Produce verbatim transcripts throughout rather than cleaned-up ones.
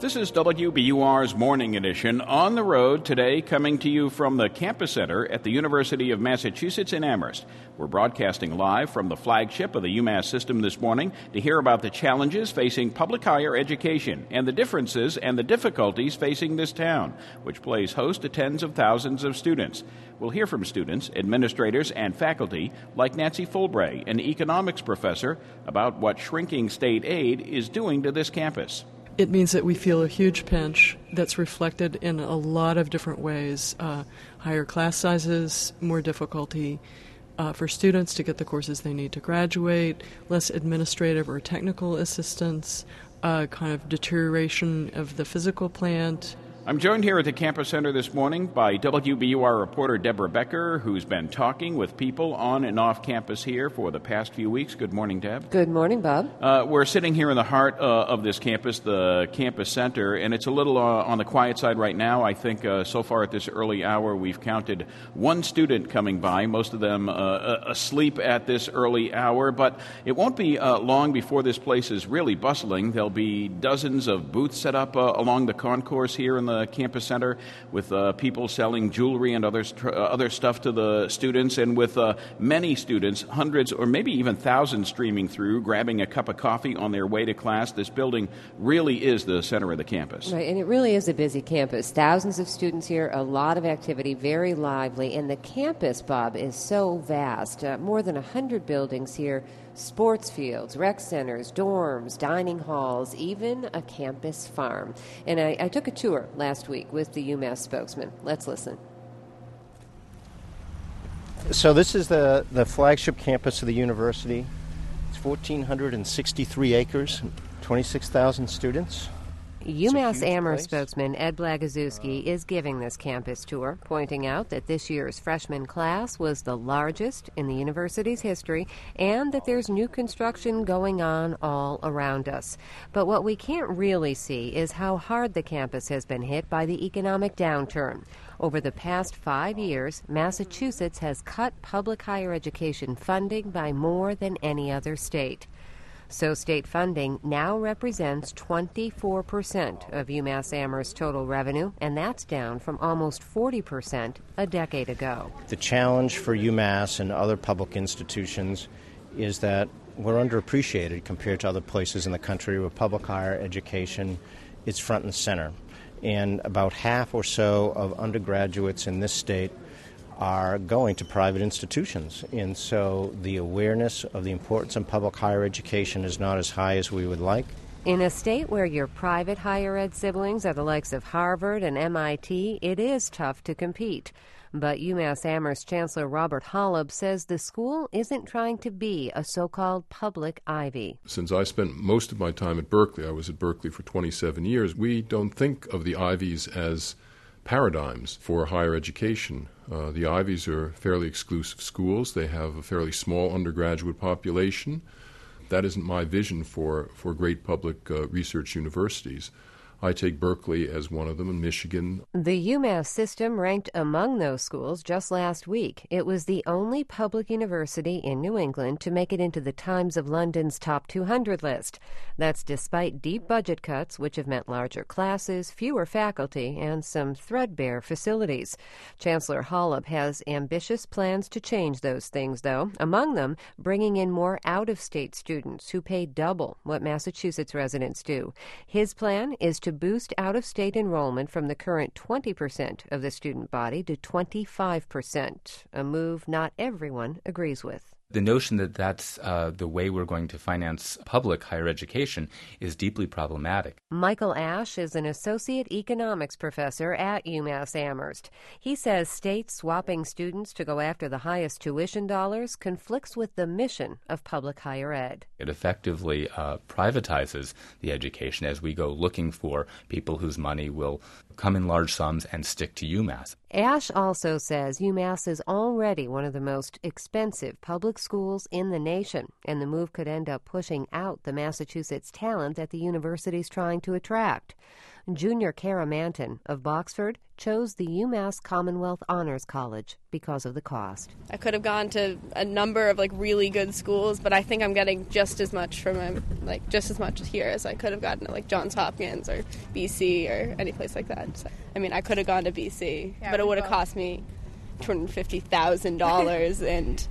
This is W B U R's Morning Edition on the road today, coming to you from the Campus Center at the University of Massachusetts in Amherst. We're broadcasting live from the flagship of the UMass system this morning to hear about the challenges facing public higher education and the differences and the difficulties facing this town, which plays host to tens of thousands of students. We'll hear from students, administrators, and faculty like Nancy Fulbray, an economics professor, about what shrinking state aid is doing to this campus. It means that we feel a huge pinch that's reflected in a lot of different ways. Uh, higher class sizes, more difficulty uh, for students to get the courses they need to graduate, less administrative or technical assistance, uh, kind of deterioration of the physical plant. I'm joined here at the Campus Center this morning by W B U R reporter Deborah Becker, who's been talking with people on and off campus here for the past few weeks. Good morning, Deb. Good morning, Bob. Uh, we're sitting here in the heart uh, of this campus, the Campus Center, and it's a little uh, on the quiet side right now. I think uh, so far at this early hour we've counted one student coming by, most of them uh, asleep at this early hour, but it won't be uh, long before this place is really bustling. There'll be dozens of booths set up uh, along the concourse here in the Campus Center with uh, people selling jewelry and other, uh, other stuff to the students, and with uh, many students, hundreds or maybe even thousands streaming through, grabbing a cup of coffee on their way to class. This building really is the center of the campus. Right, and it really is a busy campus. Thousands of students here, a lot of activity, very lively, and the campus, Bob, is so vast. Uh, more than one hundred buildings here. Sports fields, rec centers, dorms, dining halls, even a campus farm. And I, I took a tour last week with the UMass spokesman. Let's listen. So this is the, the flagship campus of the university. It's one thousand four hundred sixty-three acres, twenty-six thousand students. UMass Amherst spokesman Ed Blagozewski is giving this campus tour, pointing out that this year's freshman class was the largest in the university's history and that there's new construction going on all around us. But what we can't really see is how hard the campus has been hit by the economic downturn. Over the past five years, Massachusetts has cut public higher education funding by more than any other state. So state funding now represents twenty-four percent of UMass Amherst's total revenue, and that's down from almost forty percent a decade ago. The challenge for UMass and other public institutions is that we're underappreciated compared to other places in the country where public higher education is front and center. And about half or so of undergraduates in this state are going to private institutions. And so the awareness of the importance of public higher education is not as high as we would like. In a state where your private higher ed siblings are the likes of Harvard and M I T, it is tough to compete. But UMass Amherst Chancellor Robert Holub says the school isn't trying to be a so-called public Ivy. Since I spent most of my time at Berkeley, I was at Berkeley for twenty-seven years, we don't think of the Ivies as paradigms for higher education. Uh, the Ivies are fairly exclusive schools. They have a fairly small undergraduate population. That isn't my vision for, for great public uh, research universities. I take Berkeley as one of them, in Michigan. The UMass system ranked among those schools just last week. It was the only public university in New England to make it into the Times of London's top two hundred list. That's despite deep budget cuts, which have meant larger classes, fewer faculty, and some threadbare facilities. Chancellor Holub has ambitious plans to change those things, though, among them bringing in more out-of-state students who pay double what Massachusetts residents do. His plan is to boost out-of-state enrollment from the current twenty percent of the student body to twenty-five percent, a move not everyone agrees with. The notion that that's uh, the way we're going to finance public higher education is deeply problematic. Michael Ash is an associate economics professor at UMass Amherst. He says states swapping students to go after the highest tuition dollars conflicts with the mission of public higher ed. It effectively uh, privatizes the education as we go looking for people whose money will come in large sums and stick to UMass. Ash also says UMass is already one of the most expensive public schools in the nation, and the move could end up pushing out the Massachusetts talent that the university's trying to attract. Junior Kara Manton of Boxford chose the UMass Commonwealth Honors College because of the cost. I could have gone to a number of like really good schools, but I think I'm getting just as much from my, like just as much here as I could have gotten at like Johns Hopkins or B C or any place like that. So, I mean, I could have gone to B C, yeah, but it would have cost me two hundred fifty thousand dollars, and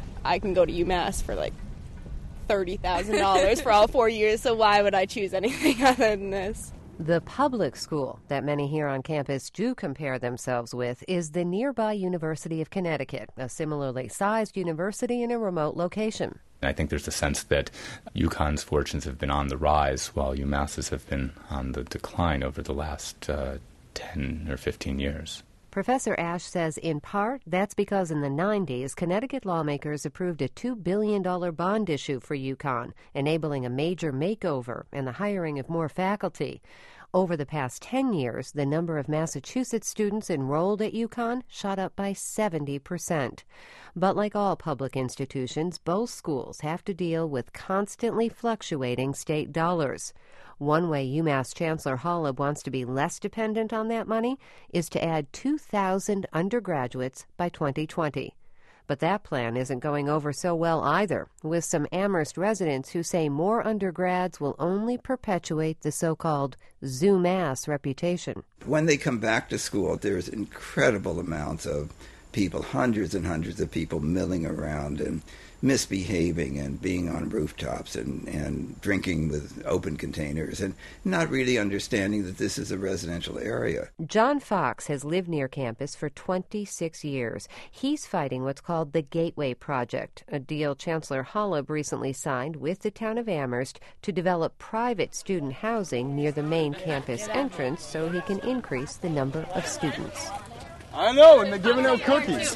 I can go to UMass for like thirty thousand dollars for all four years, so why would I choose anything other than this? The public school that many here on campus do compare themselves with is the nearby University of Connecticut, a similarly sized university in a remote location. I think there's a sense that UConn's fortunes have been on the rise while UMass's have been on the decline over the last uh, ten or fifteen years. Professor Ash says in part that's because in the nineties, Connecticut lawmakers approved a two billion dollars bond issue for UConn, enabling a major makeover and the hiring of more faculty. Over the past ten years, the number of Massachusetts students enrolled at UConn shot up by seventy percent. But like all public institutions, both schools have to deal with constantly fluctuating state dollars. One way UMass Chancellor Holub wants to be less dependent on that money is to add two thousand undergraduates by twenty twenty. But that plan isn't going over so well either, with some Amherst residents who say more undergrads will only perpetuate the so-called ZooMass reputation. When they come back to school, there's incredible amounts of people, hundreds and hundreds of people milling around and misbehaving and being on rooftops and, and drinking with open containers and not really understanding that this is a residential area. John Fox has lived near campus for twenty-six years. He's fighting what's called the Gateway Project, a deal Chancellor Holub recently signed with the town of Amherst to develop private student housing near the main campus entrance so he can increase the number of students. I know, and they're giving out cookies.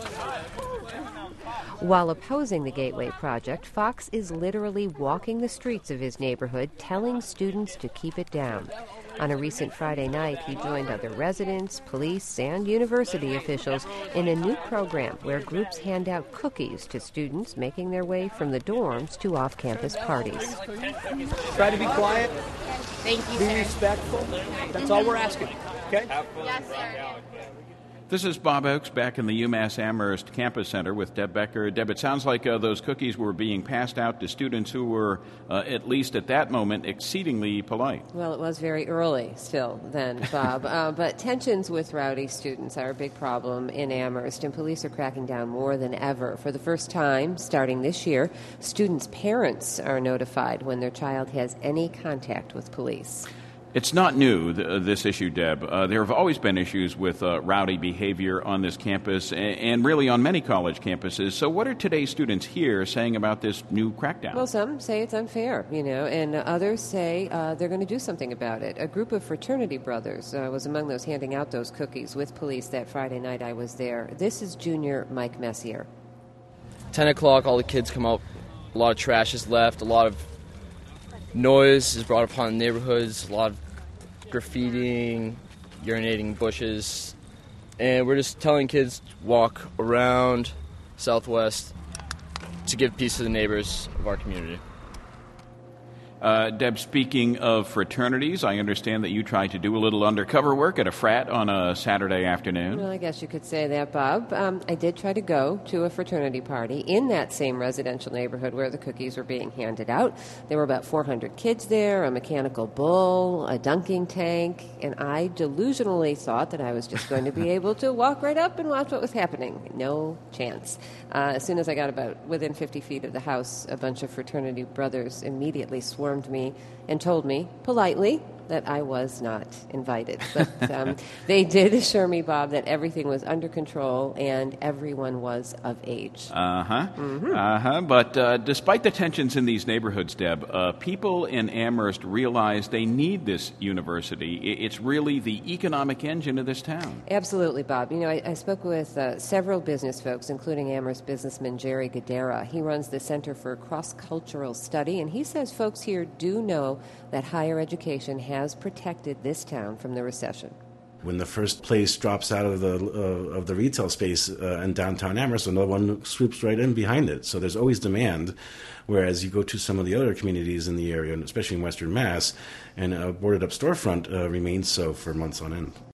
While opposing the Gateway Project, Fox is literally walking the streets of his neighborhood, telling students to keep it down. On a recent Friday night, he joined other residents, police, and university officials in a new program where groups hand out cookies to students making their way from the dorms to off-campus parties. Try to be quiet. Thank you, Be sir. respectful. That's all we're asking. Okay? Yes, sir. This is Bob Oakes back in the UMass Amherst Campus Center with Deb Becker. Deb, it sounds like uh, those cookies were being passed out to students who were, uh, at least at that moment, exceedingly polite. Well, it was very early still then, Bob. uh, but tensions with rowdy students are a big problem in Amherst, and police are cracking down more than ever. For the first time, starting this year, students' parents are notified when their child has any contact with police. It's not new, th- this issue, Deb. Uh, there have always been issues with uh, rowdy behavior on this campus and, and really on many college campuses. So what are today's students here saying about this new crackdown? Well, some say it's unfair, you know, and others say uh, they're going to do something about it. A group of fraternity brothers uh, was among those handing out those cookies with police that Friday night I was there. This is junior Mike Messier. ten o'clock, all the kids come out. A lot of trash is left. A lot of noise is brought upon the neighborhoods. A lot of graffitiing, urinating bushes, and we're just telling kids to walk around Southwest to give peace to the neighbors of our community. Uh, Deb, speaking of fraternities, I understand that you tried to do a little undercover work at a frat on a Saturday afternoon. Well, I guess you could say that, Bob. Um, I did try to go to a fraternity party in that same residential neighborhood where the cookies were being handed out. There were about four hundred kids there, a mechanical bull, a dunking tank, and I delusionally thought that I was just going to be able to walk right up and watch what was happening. No chance. Uh, as soon as I got about within fifty feet of the house, a bunch of fraternity brothers immediately swarmed me and told me politely that I was not invited. But um, they did assure me, Bob, that everything was under control and everyone was of age. Uh-huh. Mm-hmm. Uh-huh. But uh, despite the tensions in these neighborhoods, Deb, uh, people in Amherst realize they need this university. It's really the economic engine of this town. Absolutely, Bob. You know, I, I spoke with uh, several business folks, including Amherst businessman Jerry Gadara. He runs the Center for Cross-Cultural Study, and he says folks here do know that higher education has protected this town from the recession. When the first place drops out of the uh, of the retail space uh, in downtown Amherst, another one swoops right in behind it. So there's always demand. Whereas you go to some of the other communities in the area, especially in Western Mass, and a boarded up storefront uh, remains so for months on end.